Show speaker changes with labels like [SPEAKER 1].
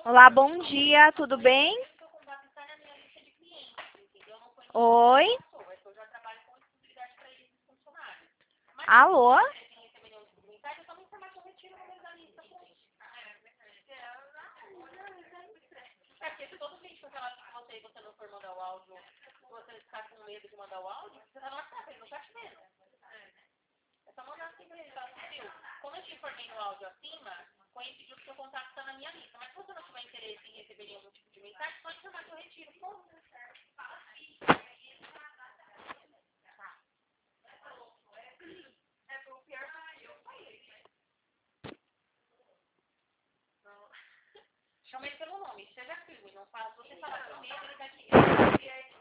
[SPEAKER 1] Olá, bom dia, tudo bem? Oi? Alô?
[SPEAKER 2] Chama ele pelo nome, seja firme, não faz você falar primeiro, ele vai te